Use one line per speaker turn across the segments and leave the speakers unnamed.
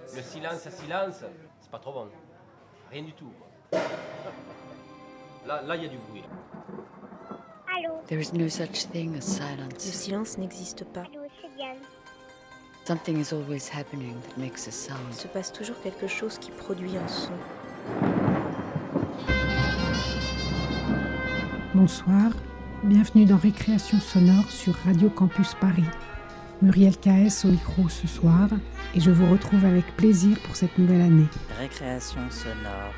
Le silence à silence, c'est pas trop bon. Rien du tout. Quoi. Là, il y a du bruit.
Allô.
There is no such thing as silence.
Le silence n'existe pas.
Allô, c'est Diane.
Something is always happening that makes a
Il
sound.
se passe toujours quelque chose qui produit un son.
Bonsoir, bienvenue dans Récréation sonore sur Radio Campus Paris. Muriel KS au micro ce soir et je vous retrouve avec plaisir pour cette nouvelle année.
Récréation sonore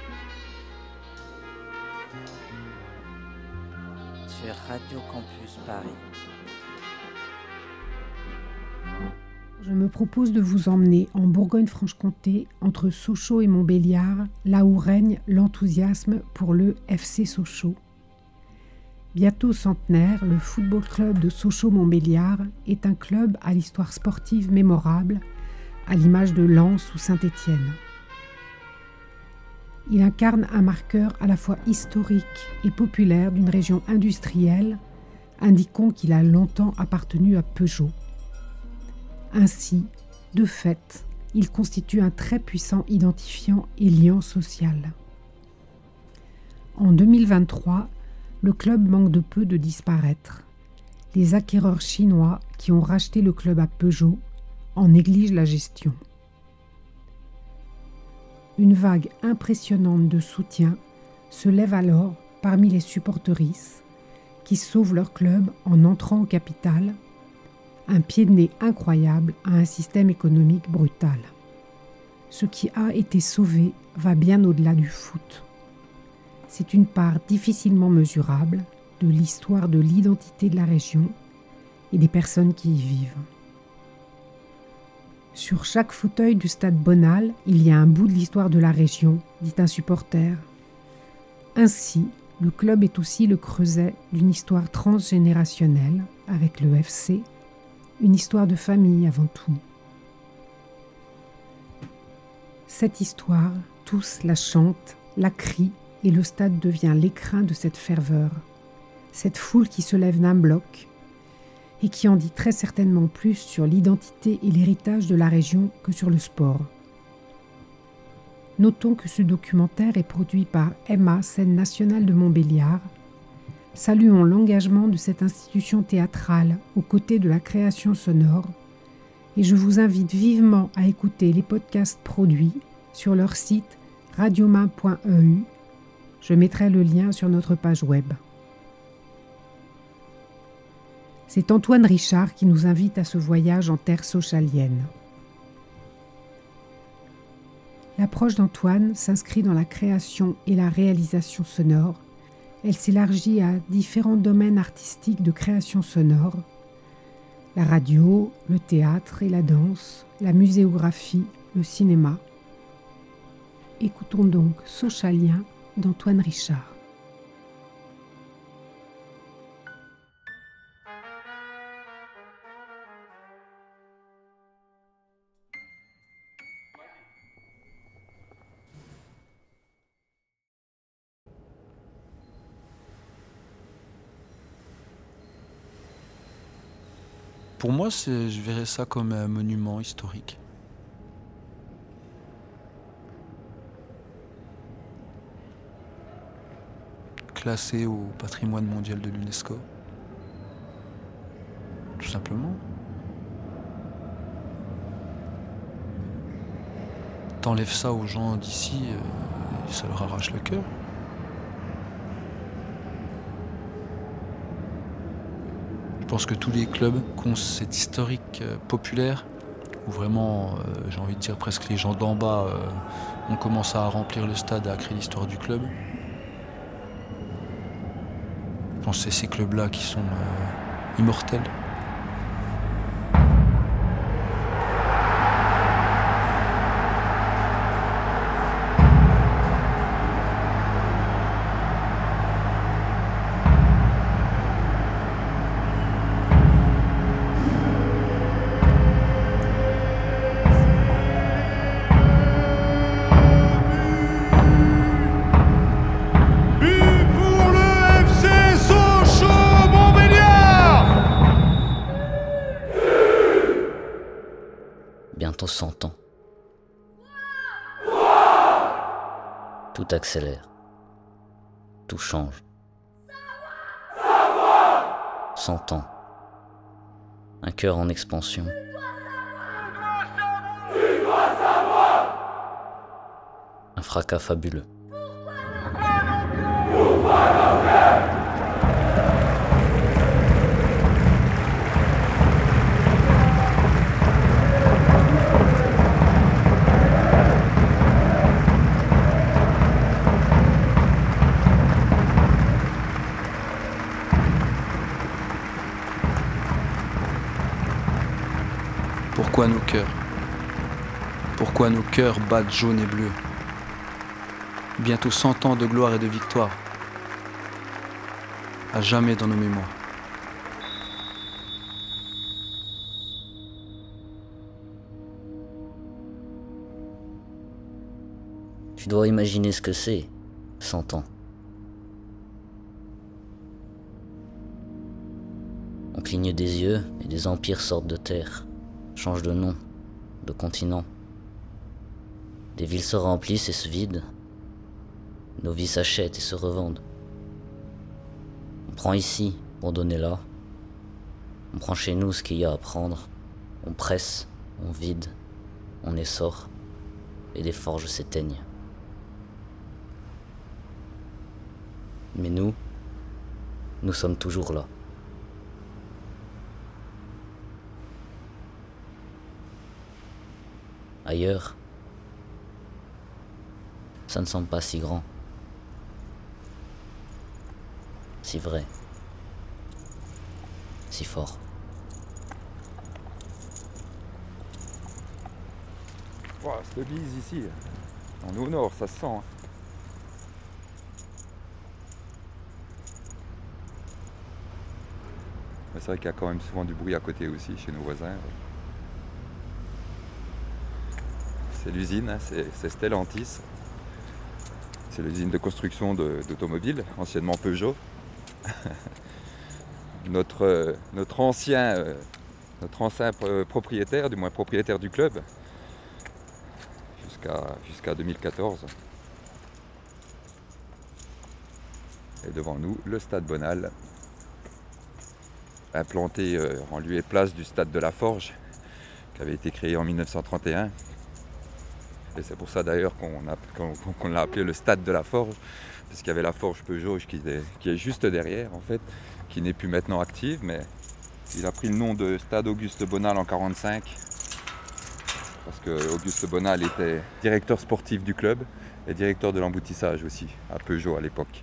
sur Radio Campus Paris.
Je me propose de vous emmener en Bourgogne-Franche-Comté, entre Sochaux et Montbéliard, là où règne l'enthousiasme pour le FC Sochaux. Bientôt centenaire, le football club de Sochaux-Montbéliard est un club à l'histoire sportive mémorable, à l'image de Lens ou Saint-Étienne. Il incarne un marqueur à la fois historique et populaire d'une région industrielle, indiquant qu'il a longtemps appartenu à Peugeot. Ainsi, de fait, il constitue un très puissant identifiant et lien social. En 2023, le club manque de peu de disparaître. Les acquéreurs chinois qui ont racheté le club à Peugeot en négligent la gestion. Une vague impressionnante de soutien se lève alors parmi les supporteristes qui sauvent leur club en entrant au capital, un pied de nez incroyable à un système économique brutal. Ce qui a été sauvé va bien au-delà du foot. C'est une part difficilement mesurable de l'histoire de l'identité de la région et des personnes qui y vivent. Sur chaque fauteuil du stade Bonal, il y a un bout de l'histoire de la région, dit un supporter. Ainsi, le club est aussi le creuset d'une histoire transgénérationnelle avec le FC, une histoire de famille avant tout. Cette histoire, tous la chantent, la crient, et le stade devient l'écrin de cette ferveur, cette foule qui se lève d'un bloc et qui en dit très certainement plus sur l'identité et l'héritage de la région que sur le sport. Notons que ce documentaire est produit par Emma, Scène nationale de Montbéliard. Saluons l'engagement de cette institution théâtrale aux côtés de la création sonore et je vous invite vivement à écouter les podcasts produits sur leur site radiomain.eu. Je mettrai le lien sur notre page web. C'est Antoine Richard qui nous invite à ce voyage en terre sochalienne. L'approche d'Antoine s'inscrit dans la création et la réalisation sonore. Elle s'élargit à différents domaines artistiques de création sonore, la radio, le théâtre et la danse, la muséographie, le cinéma. Écoutons donc Sochalien d'Antoine Richard.
Pour moi, je verrais ça comme un monument historique. Classé au patrimoine mondial de l'UNESCO. Tout simplement. T'enlèves ça aux gens d'ici, ça leur arrache le cœur. Je pense que tous les clubs qui ont cette historique populaire, où vraiment, j'ai envie de dire presque les gens d'en bas ont commencé à remplir le stade, à créer l'histoire du club. Je pense que c'est ces clubs-là qui sont immortels.
Bientôt 100 ans.
Tout accélère. Tout change. 100 ans. Un cœur en expansion. Un fracas fabuleux.
Pourquoi nos cœurs? Pourquoi nos cœurs battent jaune et bleu? Bientôt 100 ans de gloire et de victoire. À jamais dans nos mémoires.
Tu dois imaginer ce que c'est, 100 ans. On cligne des yeux et des empires sortent de terre, changent de nom, de continent. Des villes se remplissent et se vident. Nos vies s'achètent et se revendent. On prend ici pour donner là. On prend chez nous ce qu'il y a à prendre. On presse, on vide, on essore, et des forges s'éteignent. Mais nous sommes toujours là. Ailleurs, ça ne semble pas si grand, si vrai, si fort.
Wow, cette bise ici, on est au nord, ça se sent. Hein. C'est vrai qu'il y a quand même souvent du bruit à côté aussi, chez nos voisins. C'est l'usine, hein, c'est Stellantis. C'est l'usine de construction d'automobiles, anciennement Peugeot. notre ancien propriétaire, du moins propriétaire du club, jusqu'à 2014. Et devant nous, le stade Bonal, implanté en lieu et place du stade de la Forge, qui avait été créé en 1931. Et c'est pour ça d'ailleurs qu'on l'a appelé le stade de la Forge, parce qu'il y avait la Forge Peugeot qui est juste derrière en fait, qui n'est plus maintenant active, mais il a pris le nom de stade Auguste Bonal en 1945, parce que Auguste Bonal était directeur sportif du club et directeur de l'emboutissage aussi, à Peugeot à l'époque.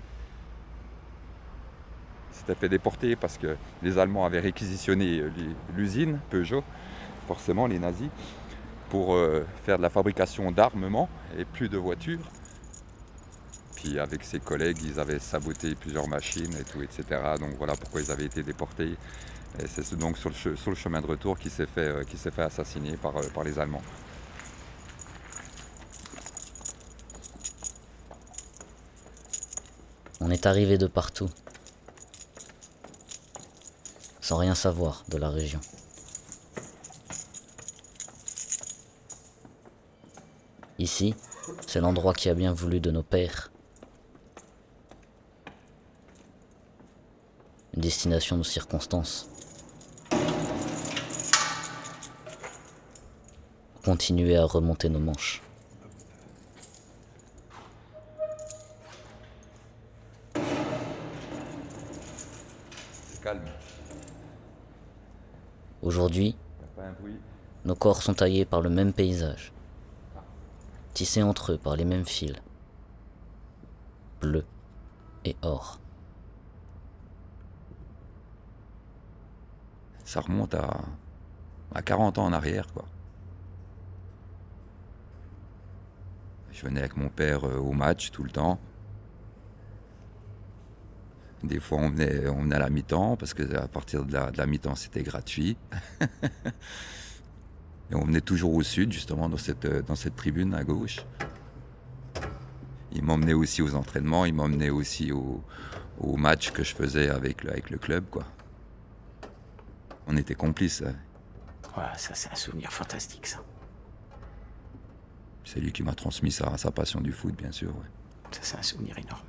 Il s'était fait déporter parce que les Allemands avaient réquisitionné l'usine Peugeot, forcément les nazis, pour faire de la fabrication d'armements et plus de voitures. Puis avec ses collègues, ils avaient saboté plusieurs machines et tout, etc. Donc voilà pourquoi ils avaient été déportés. Et c'est donc sur le chemin de retour qu'il s'est fait assassiner par les Allemands.
On est arrivé de partout, sans rien savoir de la région. Ici, c'est l'endroit qui a bien voulu de nos pères. Une destination de circonstances. Continuer à remonter nos manches.
C'est calme.
Aujourd'hui, nos corps sont taillés par le même paysage. Tissés entre eux par les mêmes fils, bleu et or.
Ça remonte à 40 ans en arrière, quoi. Je venais avec mon père au match tout le temps. Des fois, on venait à la mi-temps, parce qu'à partir de la mi-temps, c'était gratuit. Et on venait toujours au sud, justement, dans cette tribune à gauche. Il m'emmenait aussi aux entraînements, il m'emmenait aussi aux matchs que je faisais avec le club, quoi. On était complices. Hein.
Ouais, ça c'est un souvenir fantastique, ça.
C'est lui qui m'a transmis sa passion du foot, bien sûr. Ouais.
Ça, c'est un souvenir énorme.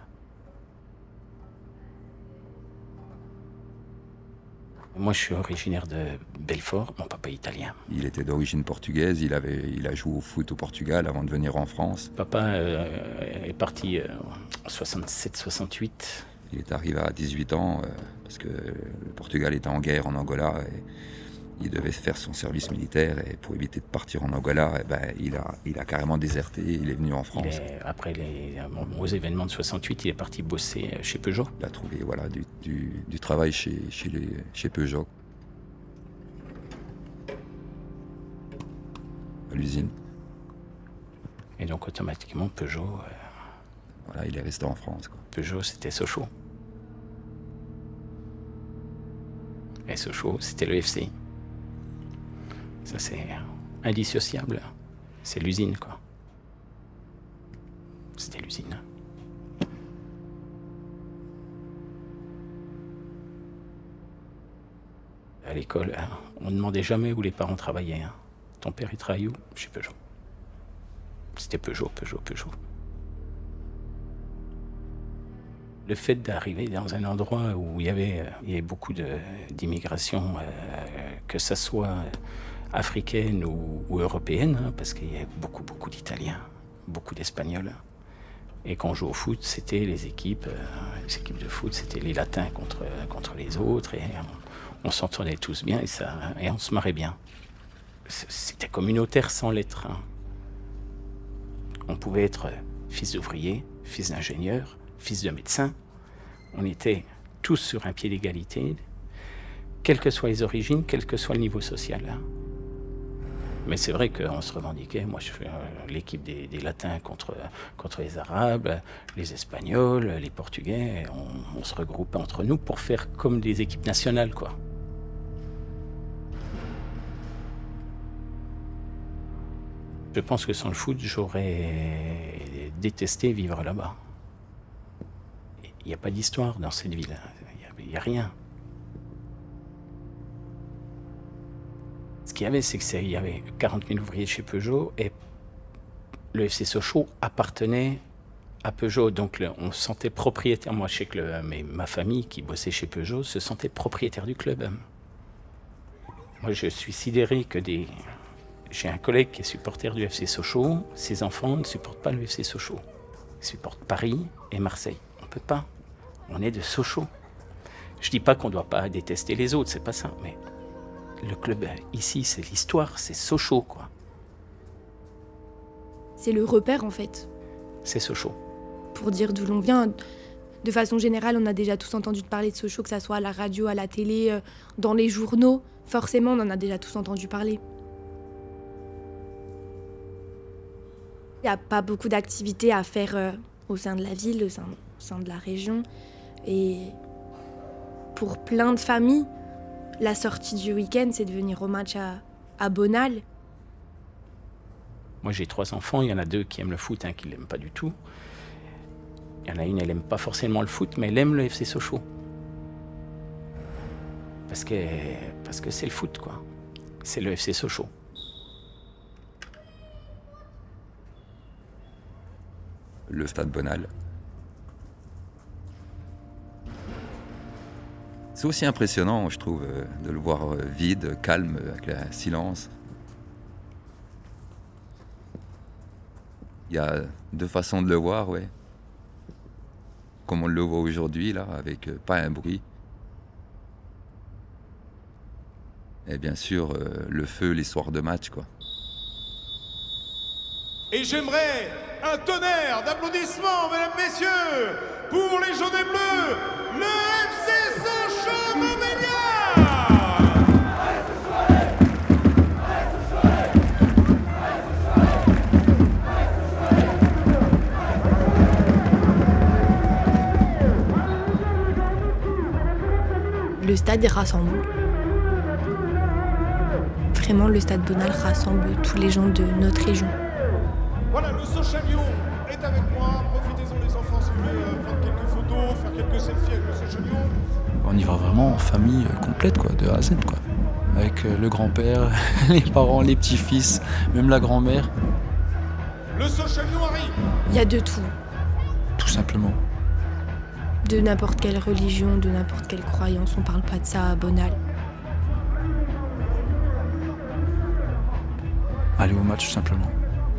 Moi, je suis originaire de Belfort, mon papa est italien.
Il était d'origine portugaise, il a joué au foot au Portugal avant de venir en France.
Papa est parti en 67-68.
Il est arrivé à 18 ans parce que le Portugal était en guerre en Angola et il devait faire son service militaire et pour éviter de partir en Angola, il a carrément déserté, il est venu en France.
Après aux événements de 68, il est parti bosser chez Peugeot.
Il a trouvé du travail chez Peugeot, à l'usine.
Et donc automatiquement, Peugeot...
Voilà, il est resté en France, quoi.
Peugeot, c'était Sochaux. Et Sochaux, c'était le FC. Ça, c'est indissociable. C'est l'usine, quoi. C'était l'usine. À l'école, on ne demandait jamais où les parents travaillaient. Ton père, il travaille où? Chez Peugeot. C'était Peugeot. Le fait d'arriver dans un endroit où il y avait beaucoup d'immigration, que ça soit africaine ou européenne, parce qu'il y a beaucoup d'Italiens, beaucoup d'Espagnols. Et quand on joue au foot, c'était les équipes de foot, c'était les Latins contre les autres, et on s'entendait tous bien et on se marrait bien. C'était communautaire sans l'être. On pouvait être fils d'ouvrier, fils d'ingénieur, fils de médecin. On était tous sur un pied d'égalité, quelles que soient les origines, quel que soit le niveau social. Mais c'est vrai qu'on se revendiquait. Moi, je fais l'équipe des Latins contre les Arabes, les Espagnols, les Portugais. On se regroupait entre nous pour faire comme des équipes nationales, quoi. Je pense que sans le foot, j'aurais détesté vivre là-bas. Il n'y a pas d'histoire dans cette ville. Il n'y a rien. Ce qu'il y avait, c'est qu'il y avait 40 000 ouvriers chez Peugeot et le FC Sochaux appartenait à Peugeot. Donc on se sentait propriétaire. Moi, je sais que ma famille qui bossait chez Peugeot se sentait propriétaire du club. Moi, je suis sidéré que j'ai un collègue qui est supporter du FC Sochaux. Ses enfants ne supportent pas le FC Sochaux. Ils supportent Paris et Marseille. On ne peut pas. On est de Sochaux. Je dis pas qu'on ne doit pas détester les autres, c'est pas ça. Mais le club ici, c'est l'histoire, c'est Sochaux, quoi.
C'est le repère, en fait.
C'est Sochaux.
Pour dire d'où l'on vient, de façon générale, on a déjà tous entendu parler de Sochaux, que ça soit à la radio, à la télé, dans les journaux. Forcément, on en a déjà tous entendu parler. Il n'y a pas beaucoup d'activités à faire au sein de la ville, au sein de la région. Et pour plein de familles, la sortie du week-end, c'est de venir au match à Bonal.
Moi, j'ai 3 enfants. Il y en a 2 qui aiment le foot, un qui ne l'aime pas du tout. Il y en a une, elle n'aime pas forcément le foot, mais elle aime le FC Sochaux. Parce que c'est le foot, quoi. C'est le FC Sochaux.
Le stade Bonal. C'est aussi impressionnant, je trouve, de le voir vide, calme, avec le silence. Il y a 2 façons de le voir, ouais. Comme on le voit aujourd'hui, là, avec pas un bruit. Et bien sûr, le feu, les soirs de match, quoi.
Et j'aimerais un tonnerre d'applaudissements, mesdames, messieurs, pour les jaunes et bleus, le FC Sochaux-Montbéliard.
Le stade rassemble. Vraiment, le stade Bonal rassemble tous les gens de notre région.
Voilà, le Sochalion est avec moi. Profitez-en, les enfants, si vous voulez prendre quelques photos, faire quelques selfies avec le Sochalion.
On y va vraiment en famille complète, quoi, de A à Z, quoi. Avec le grand-père, les parents, les petits-fils, même la grand-mère.
Le Sochalion arrive.
Il y a de tout.
tout simplement.
De n'importe quelle religion, de n'importe quelle croyance, on parle pas de ça à Bonal.
Aller au match tout simplement.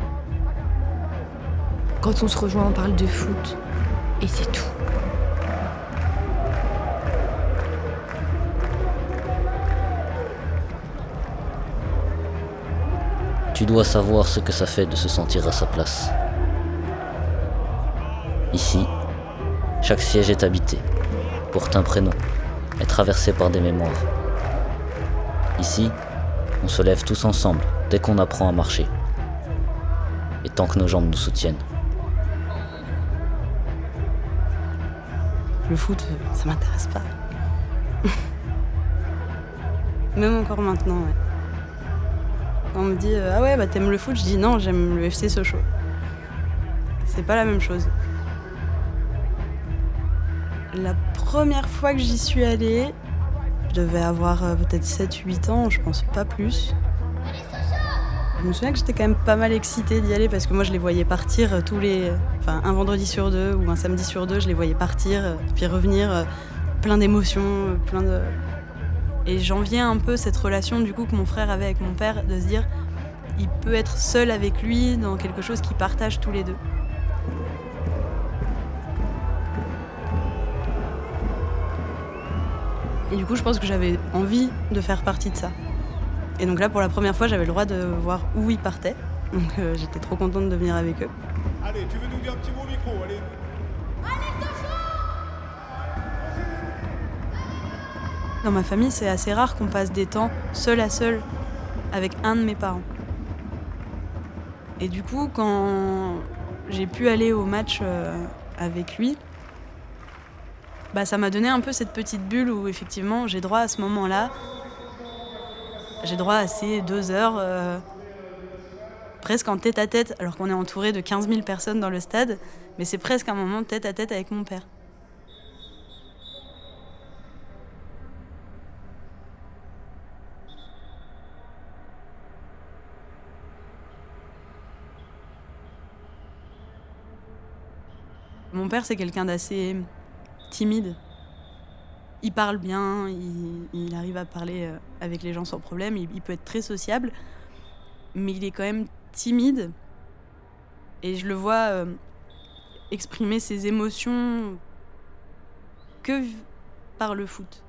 Quand on se rejoint, on parle de foot. Et c'est tout.
Tu dois savoir ce que ça fait de se sentir à sa place. Ici, chaque siège est habité, porte un prénom, est traversé par des mémoires. Ici, on se lève tous ensemble dès qu'on apprend à marcher. Et tant que nos jambes nous soutiennent.
Le foot, ça m'intéresse pas. Même encore maintenant, ouais. Quand on me dit ah ouais, bah t'aimes le foot, je dis non, j'aime le FC Sochaux. C'est pas la même chose. La première fois que j'y suis allée, je devais avoir peut-être 7-8 ans, je pense pas plus. Je me souviens que j'étais quand même pas mal excitée d'y aller parce que moi je les voyais partir un vendredi sur 2 ou un samedi sur 2, je les voyais partir, puis revenir, plein d'émotions, Et j'enviais un peu cette relation du coup que mon frère avait avec mon père, de se dire il peut être seul avec lui dans quelque chose qu'ils partagent tous les deux. Et du coup, je pense que j'avais envie de faire partie de ça. Et donc là, pour la première fois, j'avais le droit de voir où ils partaient. Donc j'étais trop contente de venir avec eux.
Allez, tu veux nous dire un petit mot au micro, allez.
Dans ma famille, c'est assez rare qu'on passe des temps seul à seul avec un de mes parents. Et du coup, quand j'ai pu aller au match avec lui, bah, ça m'a donné un peu cette petite bulle où effectivement j'ai droit à ce moment-là, j'ai droit à ces 2 heures presque en tête-à-tête, alors qu'on est entouré de 15 000 personnes dans le stade, mais c'est presque un moment tête-à-tête avec mon père. Mon père, c'est quelqu'un d'assez timide. Il parle bien, il arrive à parler avec les gens sans problème, il peut être très sociable, mais il est quand même timide. Et je le vois exprimer ses émotions que par le foot.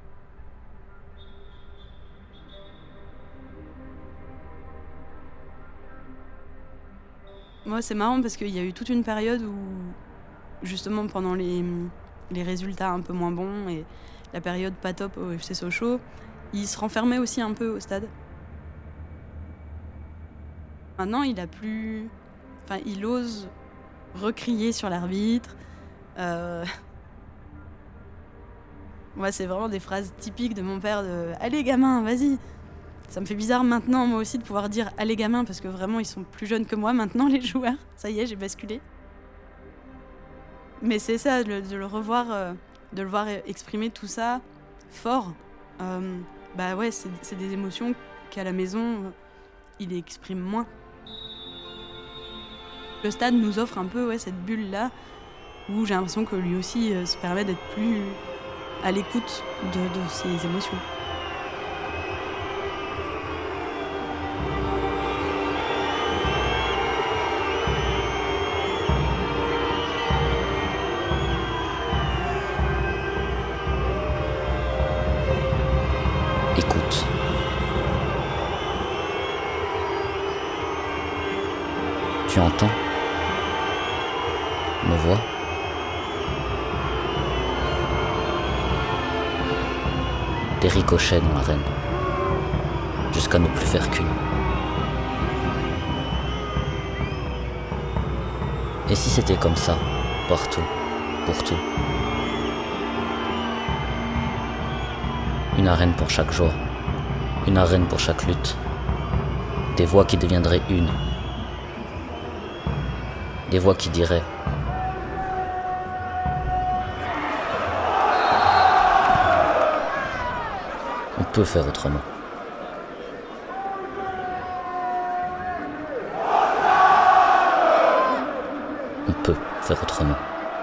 Moi, c'est marrant parce qu'il y a eu toute une période où, justement, pendant les résultats un peu moins bons et la période pas top au FC Sochaux, il se renfermait aussi un peu au stade. Maintenant, il ose recrier sur l'arbitre. Moi, c'est vraiment des phrases typiques de mon père de « Allez, gamin, vas-y !» Ça me fait bizarre maintenant, moi aussi, de pouvoir dire « Allez, gamin !» parce que vraiment, ils sont plus jeunes que moi maintenant, les joueurs. Ça y est, j'ai basculé. Mais c'est ça, de le voir exprimer tout ça fort. Bah ouais, c'est des émotions qu'à la maison, il exprime moins. Le stade nous offre un peu cette bulle-là, où j'ai l'impression que lui aussi se permet d'être plus à l'écoute de ses émotions.
Écoute. Tu entends? Me vois? Des ricochets dans l'arène, jusqu'à ne plus faire qu'une. Et si c'était comme ça, partout, pour tout? Une arène pour chaque jour, une arène pour chaque lutte. Des voix qui deviendraient une. Des voix qui diraient: on peut faire autrement. On peut faire autrement.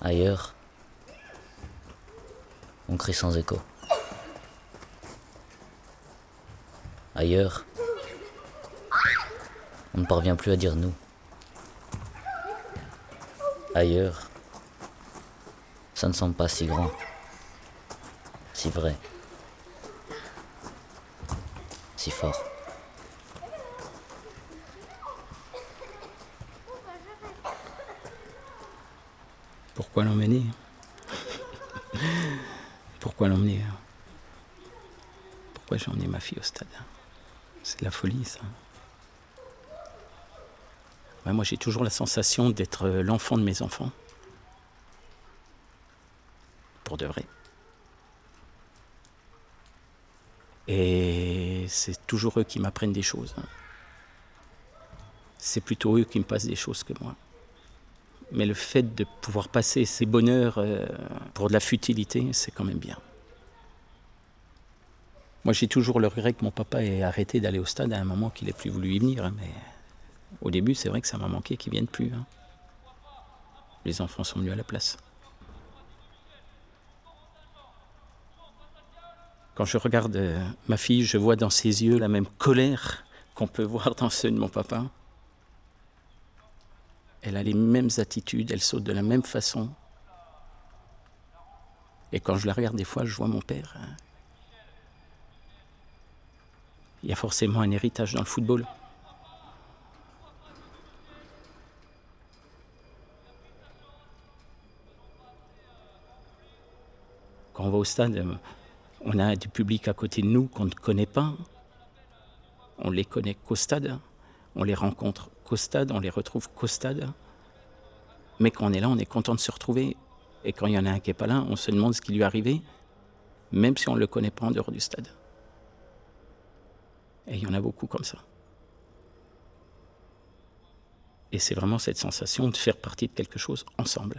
Ailleurs, on crie sans écho. Ailleurs, on ne parvient plus à dire nous. Ailleurs, ça ne semble pas si grand, si vrai, si fort.
Pourquoi l'emmener? Pourquoi l'emmener? Pourquoi j'ai emmené ma fille au stade? C'est de la folie, ça. Ouais, moi, j'ai toujours la sensation d'être l'enfant de mes enfants. Pour de vrai. Et c'est toujours eux qui m'apprennent des choses. C'est plutôt eux qui me passent des choses que moi. Mais le fait de pouvoir passer ces bonheurs pour de la futilité, c'est quand même bien. Moi, j'ai toujours le regret que mon papa ait arrêté d'aller au stade à un moment qu'il n'ait plus voulu y venir. Mais au début, c'est vrai que ça m'a manqué qu'il ne vienne plus. Les enfants sont venus à la place. Quand je regarde ma fille, je vois dans ses yeux la même colère qu'on peut voir dans ceux de mon papa. Elle a les mêmes attitudes, elle saute de la même façon. Et quand je la regarde des fois, je vois mon père. Il y a forcément un héritage dans le football. Quand on va au stade, on a du public à côté de nous qu'on ne connaît pas. On les connaît qu'au stade. On les rencontre qu'au stade, on les retrouve qu'au stade. Mais quand on est là, on est content de se retrouver. Et quand il y en a un qui n'est pas là, on se demande ce qui lui est arrivé, même si on ne le connaît pas en dehors du stade. Et il y en a beaucoup comme ça. Et c'est vraiment cette sensation de faire partie de quelque chose ensemble.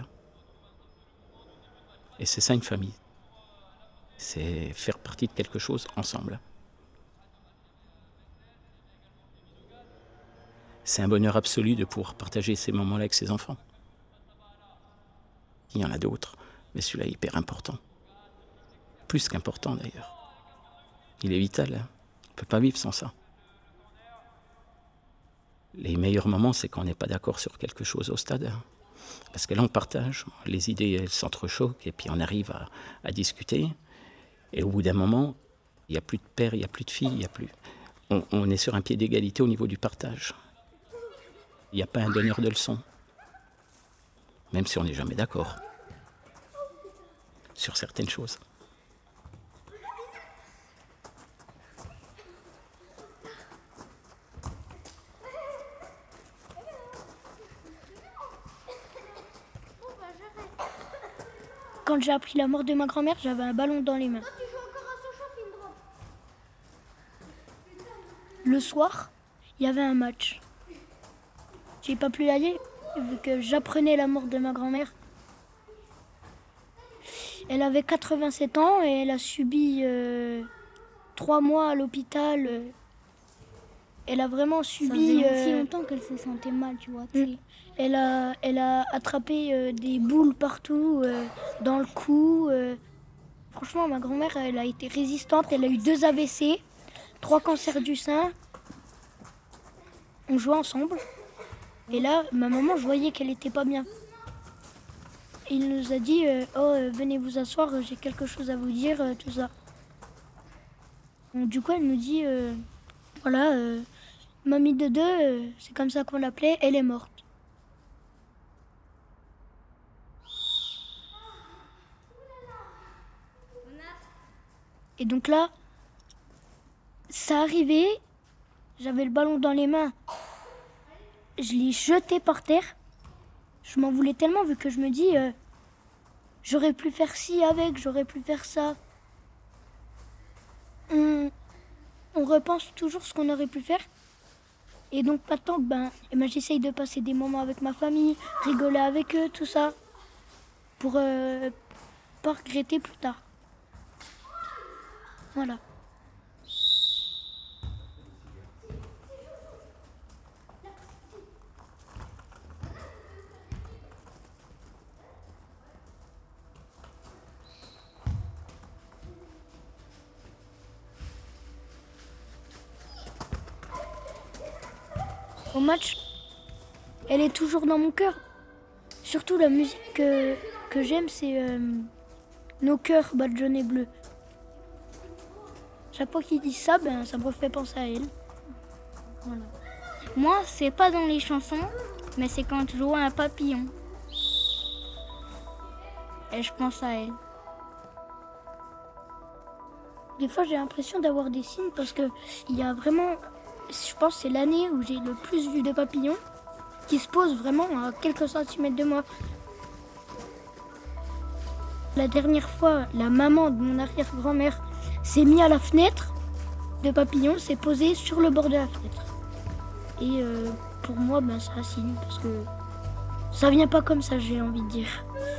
Et c'est ça une famille. C'est faire partie de quelque chose ensemble. C'est un bonheur absolu de pouvoir partager ces moments-là avec ses enfants. Il y en a d'autres, mais celui-là est hyper important. Plus qu'important d'ailleurs. Il est vital, hein. On ne peut pas vivre sans ça. Les meilleurs moments, c'est quand on n'est pas d'accord sur quelque chose au stade. Hein. Parce que là, on partage, les idées elles s'entrechoquent et puis on arrive à discuter. Et au bout d'un moment, il n'y a plus de père, il n'y a plus de fille, il n'y a plus... On est sur un pied d'égalité au niveau du partage. Il n'y a pas un donneur de leçons. Même si on n'est jamais d'accord sur certaines choses.
Quand j'ai appris la mort de ma grand-mère, j'avais un ballon dans les mains. Le soir, il y avait un match. J'ai pas pu y aller vu que j'apprenais la mort de ma grand-mère. Elle avait 87 ans et elle a subi 3 mois à l'hôpital. Elle a vraiment subi...
Ça faisait si longtemps qu'elle se sentait mal, tu vois.
Elle a attrapé des boules partout, dans le cou. Franchement, ma grand-mère, elle a été résistante. Elle a eu 2 AVC, 3 cancers du sein. On jouait ensemble. Et là, ma maman, je voyais qu'elle était pas bien. Il nous a dit venez vous asseoir, j'ai quelque chose à vous dire, tout ça. Donc, du coup, elle nous dit voilà, mamie de deux, c'est comme ça qu'on l'appelait, elle est morte. Et donc là, ça arrivait, j'avais le ballon dans les mains, je l'ai jeté par terre. Je m'en voulais tellement vu que je me dis, j'aurais pu faire ci avec, j'aurais pu faire ça. On repense toujours ce qu'on aurait pu faire. Et donc maintenant, j'essaye de passer des moments avec ma famille, rigoler avec eux, tout ça, pour pas regretter plus tard. Voilà. au match, elle est toujours dans mon cœur. Surtout la musique que j'aime, c'est Nos cœurs battent jaune et bleu. Chaque fois qu'ils disent ça, ça me fait penser à elle. Voilà.
Moi, c'est pas dans les chansons, mais c'est quand je vois un papillon. Et je pense à elle.
Des fois, j'ai l'impression d'avoir des signes parce que il y a vraiment, je pense que c'est l'année où j'ai le plus vu de papillons qui se posent vraiment à quelques centimètres de moi. La dernière fois, la maman de mon arrière-grand-mère s'est mise à la fenêtre de papillon, s'est posée sur le bord de la fenêtre. Et pour moi, c'est un signe parce que ça vient pas comme ça, j'ai envie de dire.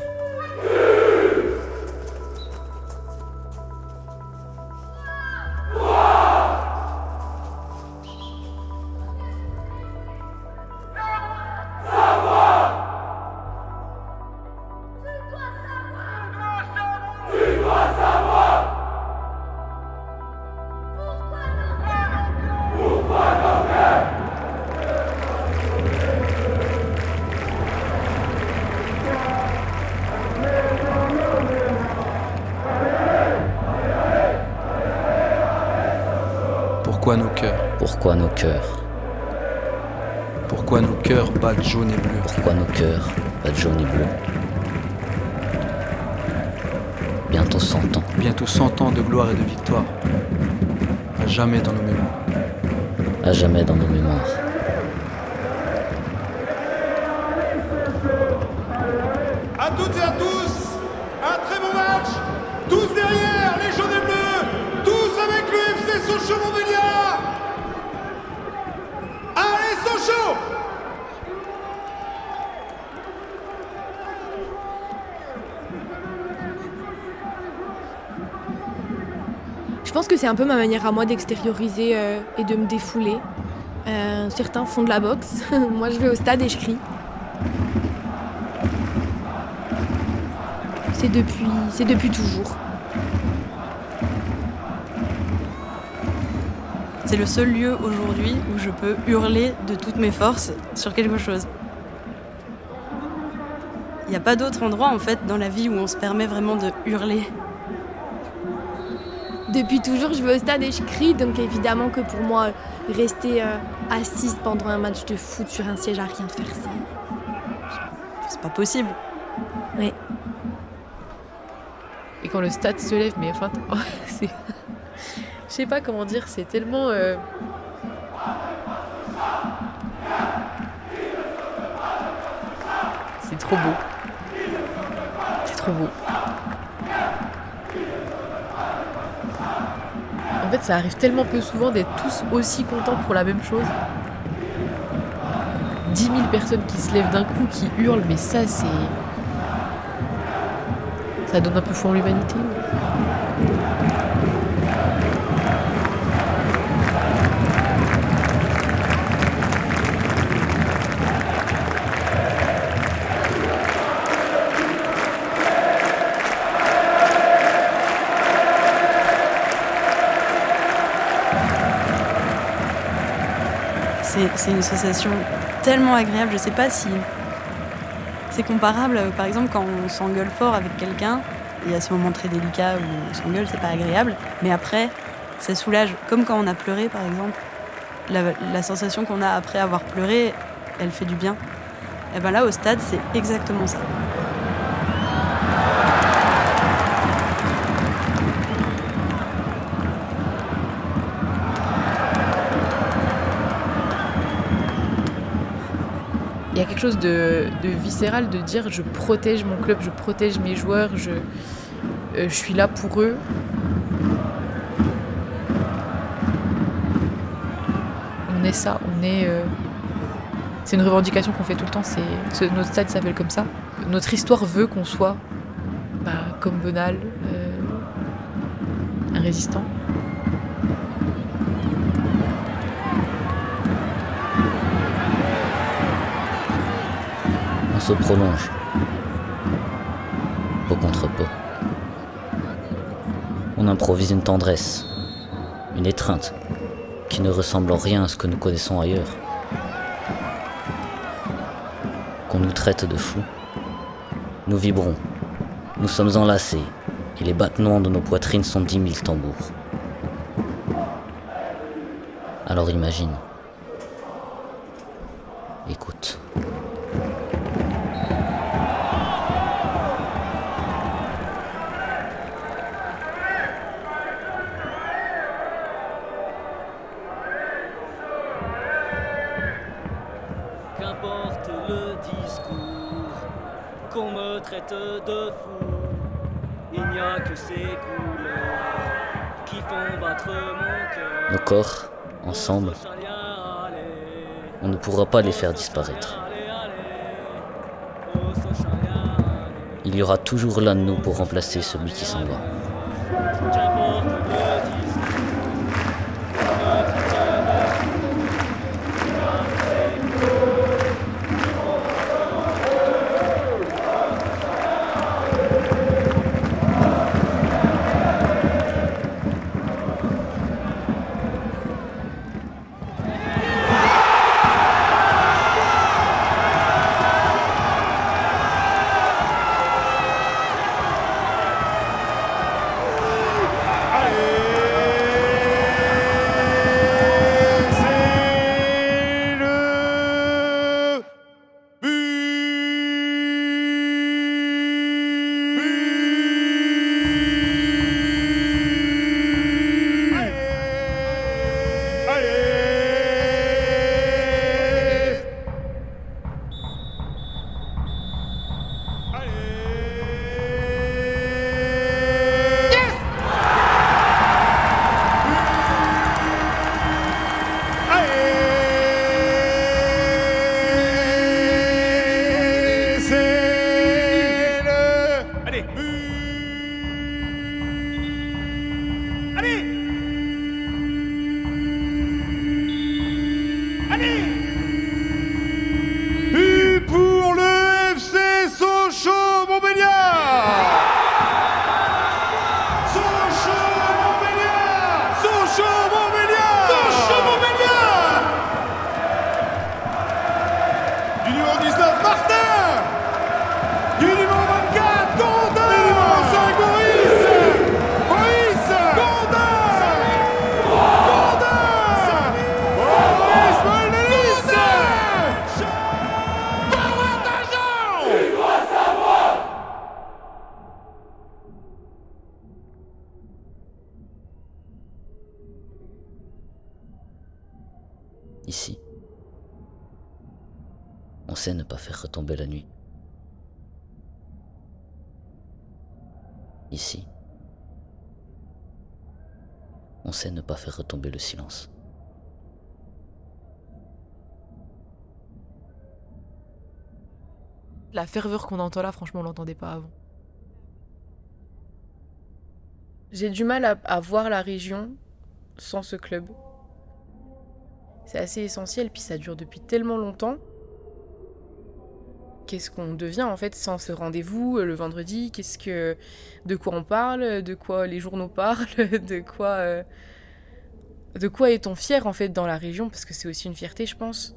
Pourquoi nos cœurs?
Pourquoi nos cœurs?
Pourquoi nos cœurs battent jaune et bleu?
Pourquoi nos cœurs battent jaune et bleu? Bientôt 100 ans.
Bientôt 100 ans de gloire et de victoire. À jamais dans nos mémoires.
À jamais dans nos mémoires.
À toutes et à tous, un très bon match. Tous derrière les jaunes et bleus. Tous avec le FC Sochaux-Montbéliard. Allez Sochaux!
Je pense que c'est un peu ma manière à moi d'extérioriser et de me défouler. Certains font de la boxe. Moi, je vais au stade et je crie. C'est depuis toujours.
C'est le seul lieu aujourd'hui où je peux hurler de toutes mes forces sur quelque chose. Il n'y a pas d'autre endroit en fait dans la vie où on se permet vraiment de hurler.
Depuis toujours, je vais au stade et je crie, donc évidemment que pour moi, rester assise pendant un match de foot sur un siège à rien faire,
c'est pas possible.
Oui.
Et quand le stade se lève, mais enfin, c'est... Je sais pas comment dire, c'est tellement... C'est trop beau. C'est trop beau. En fait, ça arrive tellement peu souvent d'être tous aussi contents pour la même chose. 10 000 personnes qui se lèvent d'un coup, qui hurlent, mais ça, c'est... Ça donne un peu foi en l'humanité.
C'est une sensation tellement agréable, je sais pas si c'est comparable, par exemple quand on s'engueule fort avec quelqu'un, il y a ce moment très délicat où on s'engueule, c'est pas agréable, mais après ça soulage, comme quand on a pleuré par exemple, la sensation qu'on a après avoir pleuré, elle fait du bien. Et ben là au stade c'est exactement ça.
Il y a quelque chose de viscéral de dire je protège mon club, je protège mes joueurs, je suis là pour eux. On est ça, c'est une revendication qu'on fait tout le temps, notre stade s'appelle comme ça. Notre histoire veut qu'on soit comme Benal, un résistant.
On se prolonge, peu contre peu. On improvise une tendresse, une étreinte, qui ne ressemble en rien à ce que nous connaissons ailleurs. qu'on nous traite de fous. Nous vibrons, nous sommes enlacés, et les battements de nos poitrines sont 10 000 tambours. Alors imagine. Écoute.
Qu'importe le discours, qu'on me traite de fou, il n'y a que ces couleurs qui font battre mon cœur.
Nos corps, ensemble, on ne pourra pas les faire disparaître. Il y aura toujours l'un de nous pour remplacer celui qui s'en va.
But pour le FC Sochaux-Montbéliard. Sochaux-Montbéliard. Sochaux-Montbéliard. Sochaux-Montbéliard. Du numéro 19, Martin. Du numéro 24, Gondin. Du numéro 5, Maurice. Maurice. Gondin. Gondin. Maurice Moldelis.
Ici, on sait ne pas faire retomber la nuit. Ici, on sait ne pas faire retomber le silence.
La ferveur qu'on entend là, franchement, on l'entendait pas avant. J'ai du mal à voir la région sans ce club. C'est assez essentiel, puis ça dure depuis tellement longtemps. Qu'est-ce qu'on devient en fait sans ce rendez-vous le vendredi ? De quoi on parle ? De quoi les journaux parlent ? De quoi est-on fier en fait dans la région ? Parce que c'est aussi une fierté, je pense.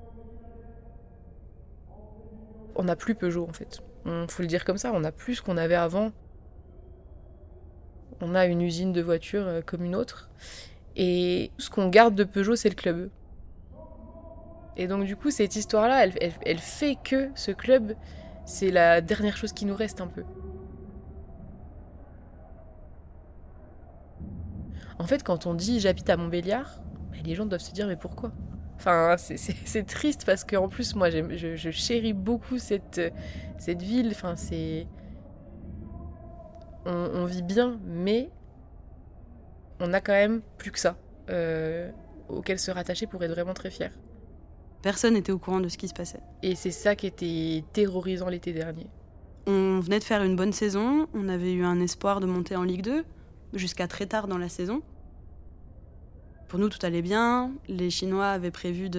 On n'a plus Peugeot en fait. Faut le dire comme ça, on n'a plus ce qu'on avait avant. On a une usine de voitures comme une autre. Et ce qu'on garde de Peugeot, c'est le club. Et donc du coup, cette histoire-là, elle fait que ce club, c'est la dernière chose qui nous reste un peu. En fait, quand on dit « j'habite à Montbéliard », les gens doivent se dire « mais pourquoi ?» Enfin, c'est triste parce qu'en plus, moi, je chéris beaucoup cette ville. Enfin, on vit bien, mais on a quand même plus que ça auquel se rattacher pour être vraiment très fier.
Personne n'était au courant de ce qui se passait.
Et c'est ça qui était terrorisant l'été dernier.
On venait de faire une bonne saison, on avait eu un espoir de monter en Ligue 2, jusqu'à très tard dans la saison. Pour nous, tout allait bien. Les Chinois avaient prévu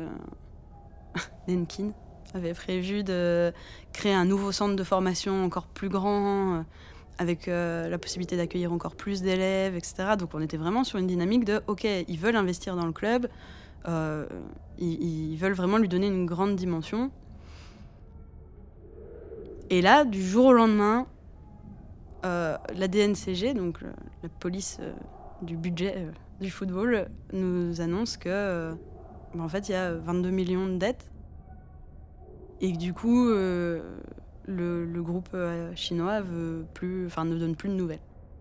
Nenkin avait prévu de créer un nouveau centre de formation encore plus grand, avec la possibilité d'accueillir encore plus d'élèves, etc. Donc on était vraiment sur une dynamique de « ok, ils veulent investir dans le club », ils veulent vraiment lui donner une grande dimension. Et là, du jour au lendemain, la DNCG, donc la police du budget du football, nous annonce que en fait, il y a 22 millions de dettes et que du coup, le groupe chinois ne donne plus de nouvelles.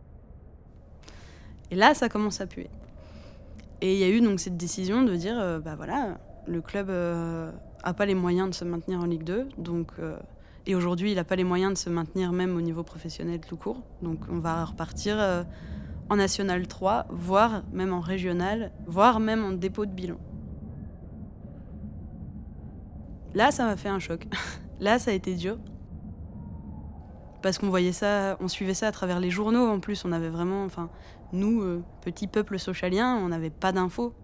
Et là, ça commence à puer. Et il y a eu donc cette décision de dire, voilà, le club a pas les moyens de se maintenir en Ligue 2, donc, et aujourd'hui, il n'a pas les moyens de se maintenir même au niveau professionnel tout court. Donc on va repartir en National 3, voire même en Régional, voire même en dépôt de bilan. Là, ça m'a fait un choc. Là, ça a été dur. Parce qu'on voyait ça, on suivait ça à travers les journaux. En plus, on avait vraiment, nous, petit peuple socialien, on n'avait pas d'infos.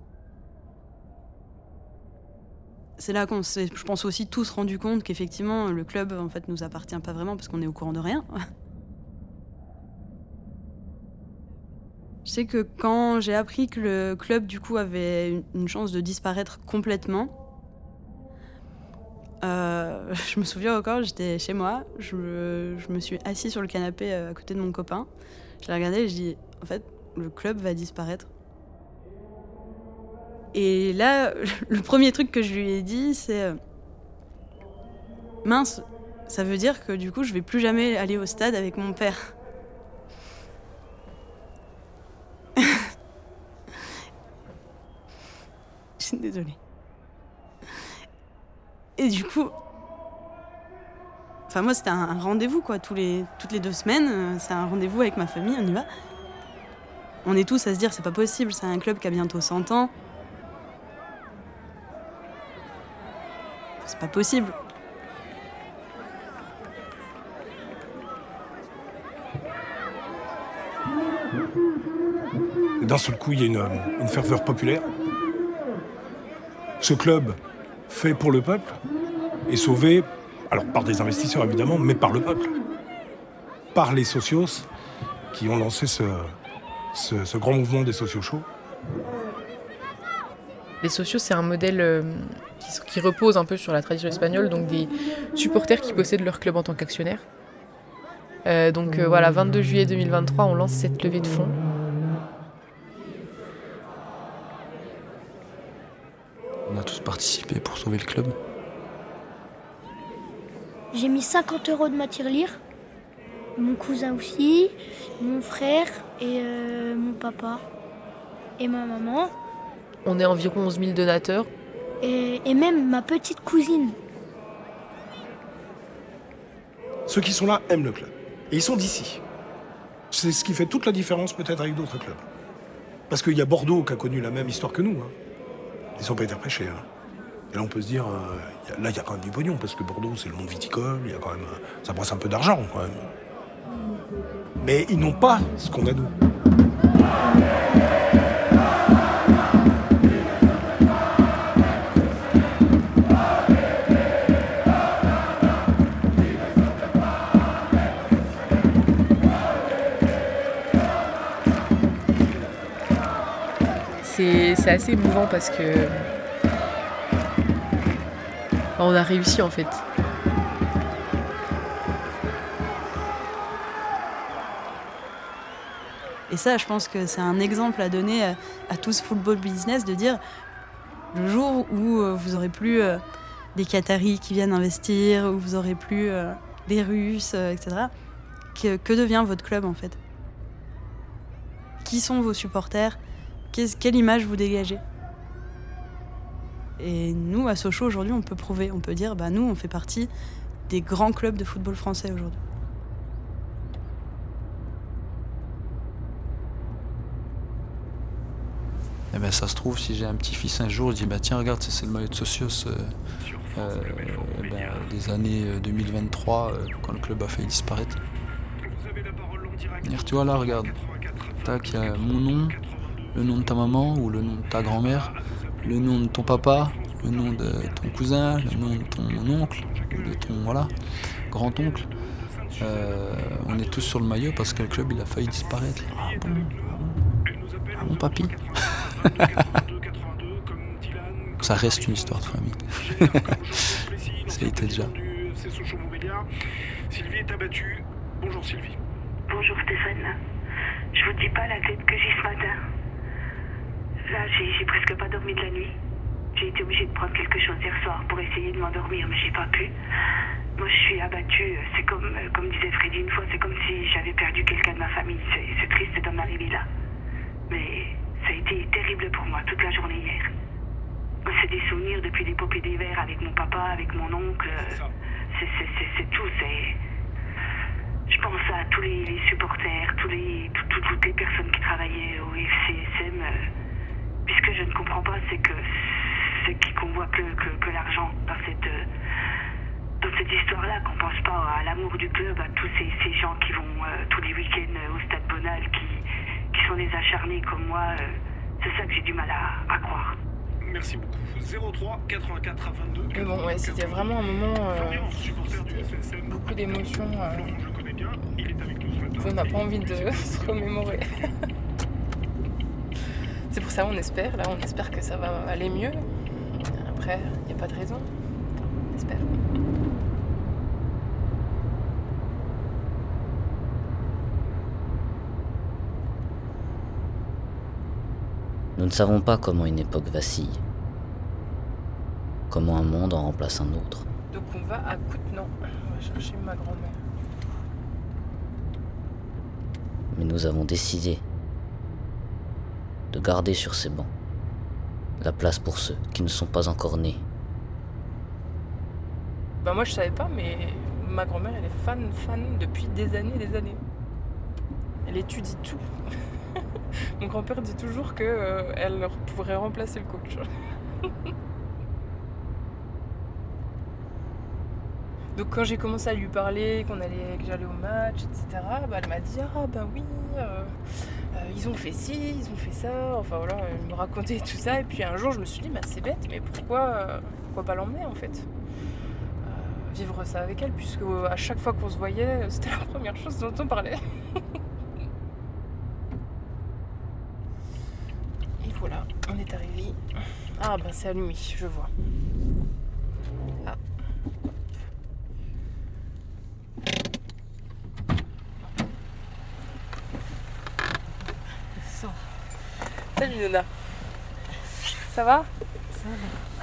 C'est là qu'on s'est, je pense, aussi tous rendu compte qu'effectivement, le club, en fait, nous appartient pas vraiment parce qu'on est au courant de rien. Je sais que quand j'ai appris que le club, du coup, avait une chance de disparaître complètement, je me souviens encore, j'étais chez moi, je me suis assise sur le canapé à côté de mon copain. Je l'ai regardé et je dis, en fait, le club va disparaître. Et là, le premier truc que je lui ai dit, c'est mince, ça veut dire que du coup, je vais plus jamais aller au stade avec mon père. Je suis désolée. Et du coup, moi, c'était un rendez-vous, quoi. Toutes les 2 semaines, c'est un rendez-vous avec ma famille, on y va. On est tous à se dire, c'est pas possible, c'est un club qui a bientôt 100 ans. C'est pas possible.
D'un seul coup, il y a une ferveur populaire. Ce club fait pour le peuple est sauvé, alors par des investisseurs évidemment, mais par le peuple. Par les socios qui ont lancé ce grand mouvement des socios chauds.
Les socios, c'est un modèle qui repose un peu sur la tradition espagnole, donc des supporters qui possèdent leur club en tant qu'actionnaires. Voilà, 22 juillet 2023, on lance cette levée de fonds.
On a tous participé pour sauver le club.
J'ai mis 50 € de ma tirelire, mon cousin aussi, mon frère et mon papa et ma maman.
On est environ 11 000 donateurs.
Et même ma petite cousine.
Ceux qui sont là aiment le club. Et ils sont d'ici. C'est ce qui fait toute la différence peut-être avec d'autres clubs. Parce qu'il y a Bordeaux qui a connu la même histoire que nous. Ils n'ont pas été repêchés. Et là, on peut se dire, là, il y a quand même du pognon, parce que Bordeaux, c'est le monde viticole, il y a quand même, ça brasse un peu d'argent, quand même. Mais ils n'ont pas ce qu'on a nous.
C'est assez émouvant parce que on a réussi en fait.
Et ça, je pense que c'est un exemple à donner à tout ce football business, de dire le jour où vous aurez plus des Qataris qui viennent investir, où vous aurez plus des Russes, etc. Que devient votre club en fait? Qui sont vos supporters? Quelle image vous dégagez? Et nous, à Sochaux, aujourd'hui, on peut prouver, on peut dire, nous, on fait partie des grands clubs de football français aujourd'hui.
Eh ben, ça se trouve, si j'ai un petit-fils un jour, je dis, tiens, regarde, c'est le maillot de Socios des années 2023, quand le club a failli disparaître. Tu vois, là, regarde. Tac, il y a mon nom, le nom de ta maman ou le nom de ta grand-mère, le nom de ton papa, le nom de ton cousin, le nom de ton oncle, ou de ton grand-oncle. On est tous sur le maillot parce que le club il a failli disparaître. Ah bon papy. Ça reste une histoire de famille. Ça a été déjà.
FC Sochaux-Montbéliard. Sylvie est abattue. Bonjour Sylvie.
Bonjour Stéphane. Je vous dis pas la tête que j'ai ce matin. Là, j'ai presque pas dormi de la nuit. J'ai été obligée de prendre quelque chose hier soir pour essayer de m'endormir, mais j'ai pas pu. Moi, je suis abattue. C'est comme disait Freddy une fois, c'est comme si j'avais perdu quelqu'un de ma famille. C'est triste d'en arriver là. Mais ça a été terrible pour moi toute la journée hier. C'est des souvenirs depuis l'épopée d'hiver avec mon papa, avec mon oncle. C'est tout. Je pense à tous les supporters, toutes les personnes qui travaillaient au FCSM. Puis ce que je ne comprends pas, c'est qu'on voit que l'argent dans cette histoire-là, qu'on pense pas à l'amour du club, à tous ces gens qui vont tous les week-ends au Stade Bonal, qui sont des acharnés comme moi. C'est ça que j'ai du mal à croire.
Merci beaucoup. 03 84 à 22.
Mais bon, ouais, c'était vraiment un moment. Beaucoup d'émotions. On n'a pas envie de se remémorer. C'est pour ça on espère que ça va aller mieux. Après, il n'y a pas de raison. On espère.
Nous ne savons pas comment une époque vacille, comment un monde en remplace un autre.
Donc on va à Coutenant, on va chercher ma grand-mère.
Mais nous avons décidé de garder sur ces bancs la place pour ceux qui ne sont pas encore nés.
Bah moi je savais pas, mais ma grand-mère elle est fan depuis des années. Elle étudie tout. Mon grand-père dit toujours qu'elle pourrait remplacer le coach. Donc quand j'ai commencé à lui parler, que j'allais au match, etc., elle m'a dit « Ah ben oui, ils ont fait ci, ils ont fait ça », enfin voilà, elle me racontait tout ça. Et puis un jour je me suis dit « c'est bête, mais pourquoi pas l'emmener en fait vivre ça avec elle, puisque à chaque fois qu'on se voyait, c'était la première chose dont on parlait. » Voilà, on est arrivé. Ah ben c'est allumé, je vois. Ah. Salut Nona. Ça va ?
Ça va.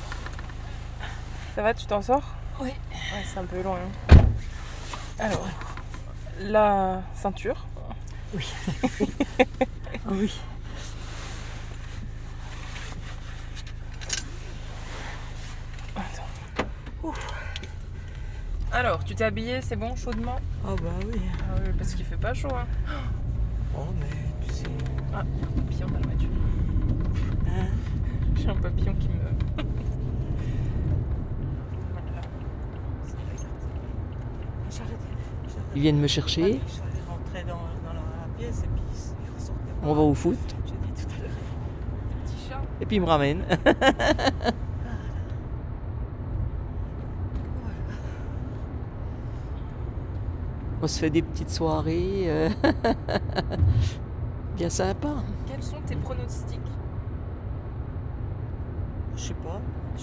Ça va, tu t'en sors ?
Oui.
Ouais, c'est un peu long. Hein. Alors, la ceinture.
Oui. Oh oui.
Alors, tu t'es habillée, c'est bon, chaudement ?
Ah bah oui.
Ah oui, parce qu'il fait pas chaud, hein.
Oh mais tu sais...
Ah, il y a un papillon dans la voiture.
Hein ?
J'ai un papillon qui me...
Ils viennent me chercher.
Je suis rentrée dans la pièce et puis ils ressortaient.
On va au foot.
J'ai dit tout à l'heure.
Petit chat.
Et puis ils me ramènent. On se fait des petites soirées bien sympa.
Quels sont tes pronostics ?
Je sais pas.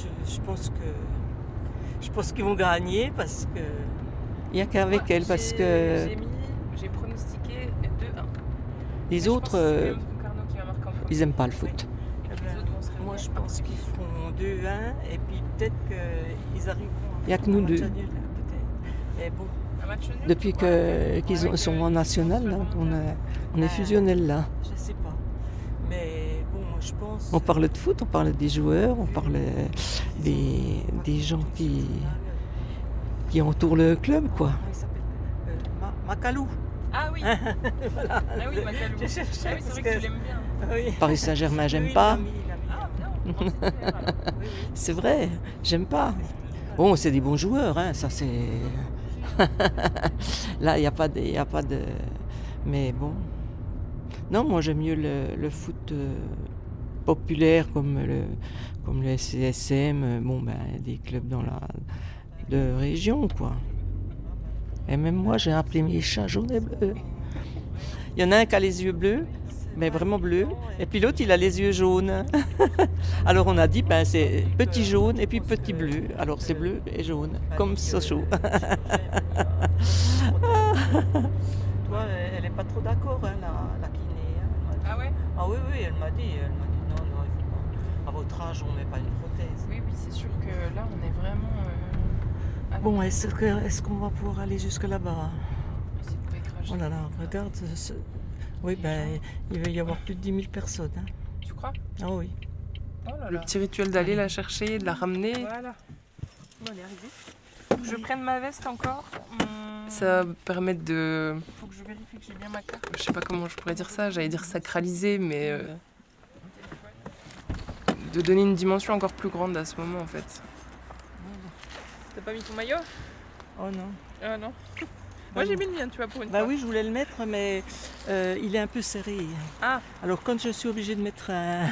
Je pense qu'ils vont gagner parce que.
Il n'y a qu'avec elle parce que.
J'ai pronostiqué 2-1.
Les autres, ils n'aiment pas le foot.
Moi je pense qu'ils feront 2-1 et puis peut-être qu'ils arriveront.
Il n'y a que nous deux.
Mais bon.
Depuis qu'ils sont en national, là, on est fusionnels là.
Je sais pas. Mais bon, moi je pense.
On parle de foot, on parle des joueurs, on parle des gens qui entourent le club, quoi.
Il s'appelle Macalou.
Ah oui.
Voilà.
Ah oui, Macalou. Ah oui, c'est vrai que tu l'aimes bien.
Oui.
Paris Saint-Germain, j'aime pas. C'est vrai, j'aime pas. Bon, c'est des bons joueurs, hein, ça c'est. Là, il n'y a pas de. Mais bon. Non, moi j'aime mieux le foot populaire comme le SCSM, des clubs de région, quoi. Et même moi, j'ai appelé mes chats jaunes et bleus. Il y en a un qui a les yeux bleus mais vraiment bleu. Et puis l'autre, il a les yeux jaunes. Alors on a dit, c'est petit jaune et puis petit bleu. Alors c'est bleu et jaune, comme Sochaux. Toi, elle n'est pas trop d'accord, hein, la kiné. Hein,
ah ouais?
Ah oui, elle m'a dit non, il faut pas. À votre âge, on ne met pas une prothèse.
Oui, c'est sûr que là, on est vraiment...
Bon, est-ce qu'on va pouvoir aller jusque là-bas? Oh là là, regarde. Oui, il va y avoir plus de 10 000 personnes. Hein.
Tu crois?
Ah oui.
Oh là là. Le petit rituel d'aller la chercher, de la ramener. Voilà.
Bon, on est arrivé.
Faut que je prenne ma veste encore. Ça permet de...
Faut que je vérifie que j'ai bien ma carte.
Je sais pas comment je pourrais dire ça, j'allais dire sacraliser, mais... de donner une dimension encore plus grande à ce moment, en fait. T'as pas mis ton maillot?
Oh non.
Ah non. Moi j'ai mis le mien, tu vois, pour une fois.
Oui, je voulais le mettre, mais il est un peu serré.
Ah.
Alors quand je suis obligée de mettre un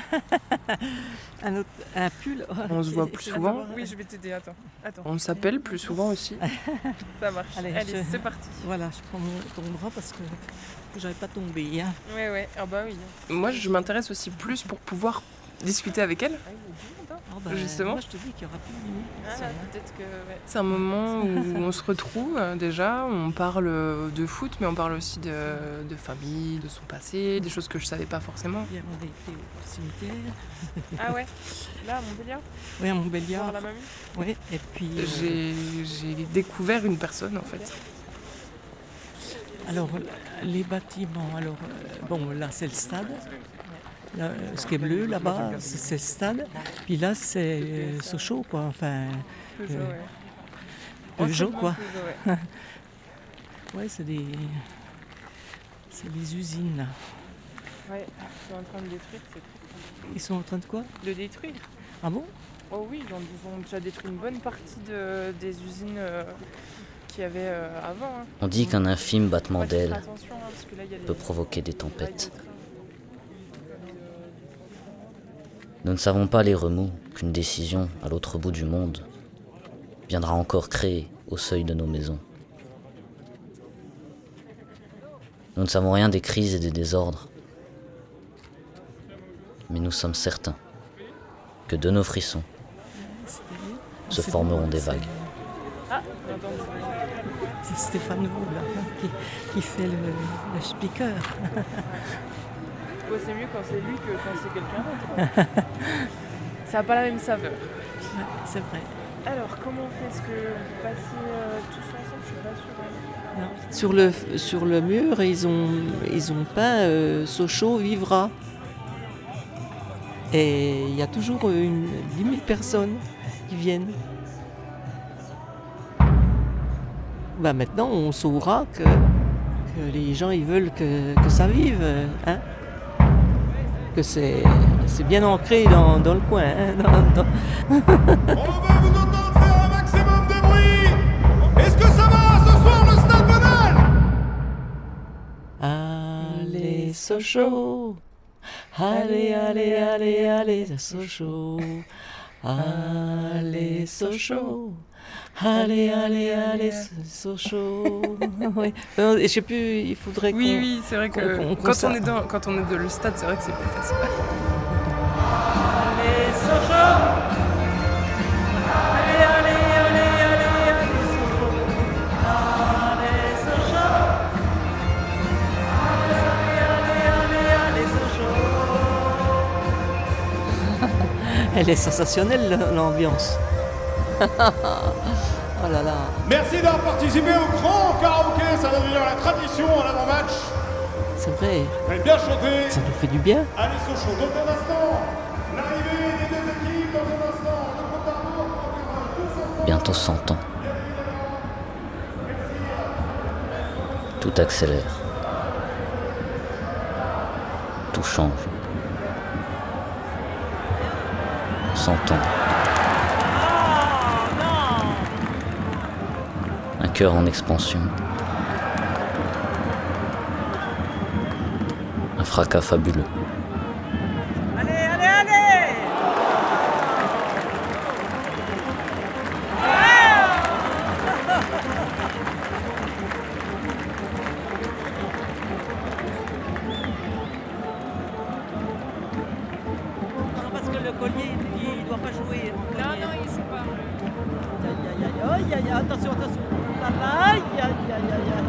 pull...
On se voit plus souvent.
Oui, je vais t'aider, attends.
On s'appelle plus souvent aussi. Ça marche. Allez, c'est parti.
Voilà, je prends ton bras parce que j'arrive pas tomber. Hein.
Ouais. Ah bah oui. Moi je m'intéresse aussi plus pour pouvoir discuter avec elle. Justement.
Moi je te dis qu'il y aura plus de limite.
Peut-être que... C'est un moment où on se retrouve déjà, on parle de foot, mais on parle aussi de famille, de son passé, des choses que je savais pas forcément.
Hier on a été au cimetière.
Ah ouais? Là à Montbéliard?
Oui, à Montbéliard.
Voir la mamie?
Oui, et puis...
J'ai découvert une personne en fait.
Alors les bâtiments, là c'est le stade. Là, ce qui est bleu là-bas, c'est le stade. Puis là, c'est Sochaux, quoi. Enfin, Peugeot, quoi. Ouais, c'est des usines, là.
Ouais, ils sont en train de détruire.
Ils sont en train de quoi?
De détruire.
Ah bon?
Oh oui, ils ont déjà détruit une bonne partie des usines qu'il y avait avant. Hein.
On dit qu'un infime battement d'aile peut provoquer des tempêtes. Nous ne savons pas les remous qu'une décision à l'autre bout du monde viendra encore créer au seuil de nos maisons. Nous ne savons rien des crises et des désordres, mais nous sommes certains que de nos frissons se formeront des vagues.
Ah,
c'est Stéphane Roux là, qui fait le speaker.
C'est mieux quand c'est lui que quand c'est quelqu'un d'autre. Ça n'a pas la même saveur.
Ouais, c'est vrai.
Alors, comment on fait? Est-ce qu'on peut passer tous ensemble? Je suis pas sûre.
Non. Sur le mur, ils ont peint Sochaux vivra. Et il y a toujours 10 000 personnes qui viennent. Maintenant, on saura que les gens ils veulent que ça vive. Hein, que c'est bien ancré dans le coin. Hein,
On va vous entendre faire un maximum de bruit. Est-ce que ça va ce soir le Stade Bonal?
Allez Sochaux, allez Sochaux, allez Sochaux. Allez, Sochaux. Oui. Je sais plus, il faudrait
Oui, c'est vrai que quand on est dans le stade, c'est vrai que c'est plus facile.
Allez, Sochaux. Allez, Sochaux. Allez, Sochaux. Allez, Sochaux. Elle est sensationnelle, l'ambiance. Oh là là.
Merci d'avoir participé au grand karaoké, ça va devenir la tradition à l'avant-match.
C'est vrai.
Vous avez bien chanté.
Ça nous fait du bien.
Allez Sochaux, dans un instant, l'arrivée des deux équipes, dans un instant, le compte à rebours, tous ensemble.
Bientôt 100 ans. Tout accélère. Tout change. 100 ans. Un cœur en expansion. Un fracas fabuleux.
Allez.
aïe, attention, attention. Aïe, aïe, aïe, aïe, aïe.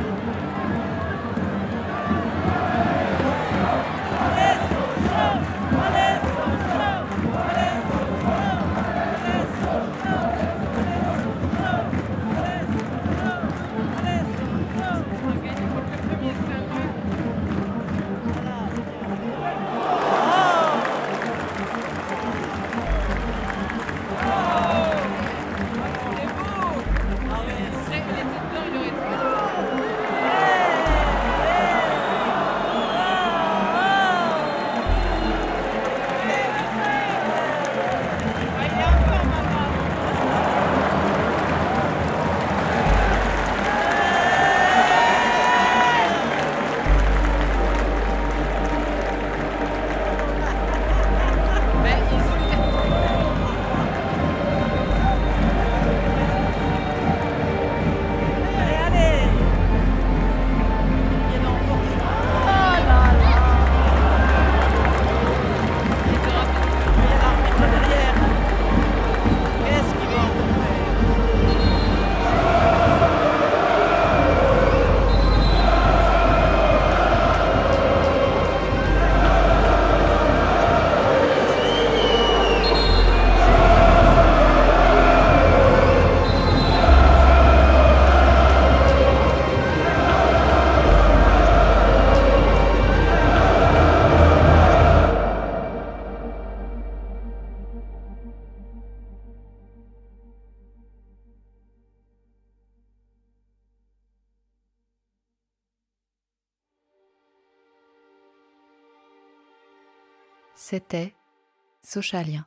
C'était Sochalien.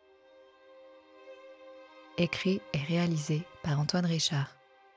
Écrit et réalisé par Antoine Richard.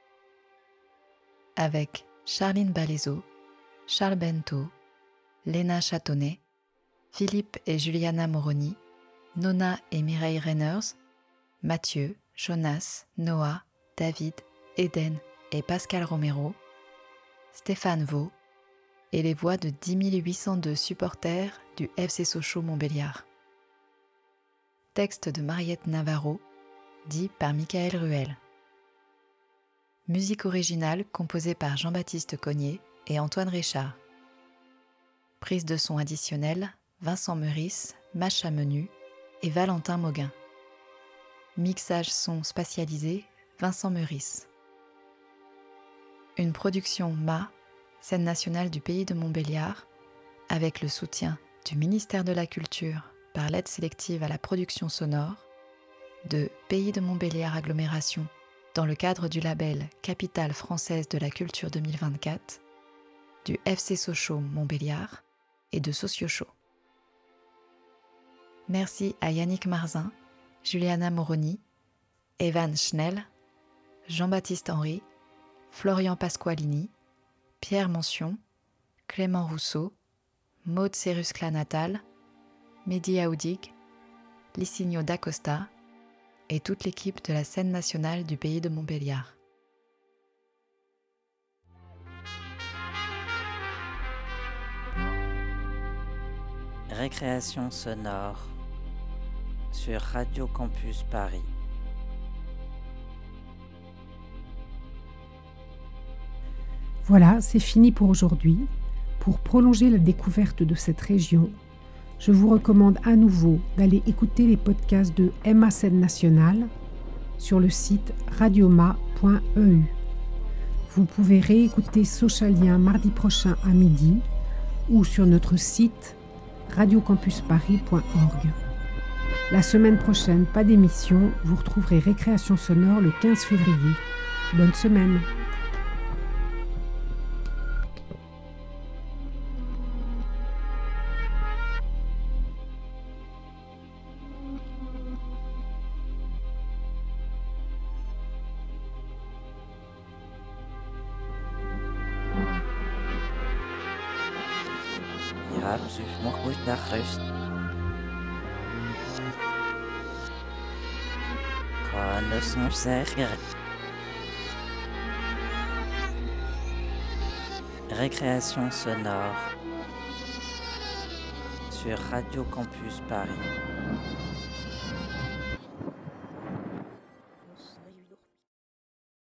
Avec Charline Balaiseau, Charles Bento, Léna Châtonnet, Philippe et Juliana Moroni, Nona et Mireille Reiners, Mathieu, Jonas, Noah, David, Eden et Pascal Romero, Stéphane Vaux et les voix de 10 802 supporters du FC Sochaux Montbéliard. Texte de Mariette Navarro, dit par Michael Ruel. Musique originale composée par Jean-Baptiste Cognier et Antoine Richard. Prise de son additionnelle, Vincent Meurice, Macha Menu et Valentin Mauguin. Mixage son spatialisé, Vincent Meurice. Une production MA, Scène nationale du Pays de Montbéliard, avec le soutien du ministère de la Culture par l'aide sélective à la production sonore, de Pays de Montbéliard Agglomération dans le cadre du label Capitale française de la culture 2024, du FC Sochaux Montbéliard et de Sociochaux. Merci à Yannick Marzin, Juliana Moroni, Evan Schnell, Jean-Baptiste Henry, Florian Pasqualini, Pierre Mention, Clément Rousseau, Maud Seruscla-Natal, Mehdi Aoudig, Licinio D'Acosta et toute l'équipe de la scène nationale du Pays de Montbéliard.
Récréation sonore sur Radio Campus Paris.
Voilà, c'est fini pour aujourd'hui. Pour prolonger la découverte de cette région, je vous recommande à nouveau d'aller écouter les podcasts de MA Scène Nationale sur le site radioma.eu. Vous pouvez réécouter Sochalien mardi prochain à midi ou sur notre site radiocampusparis.org. La semaine prochaine, pas d'émission, vous retrouverez Récréation sonore le 15 février. Bonne semaine!
Récréation sonore sur Radio Campus Paris.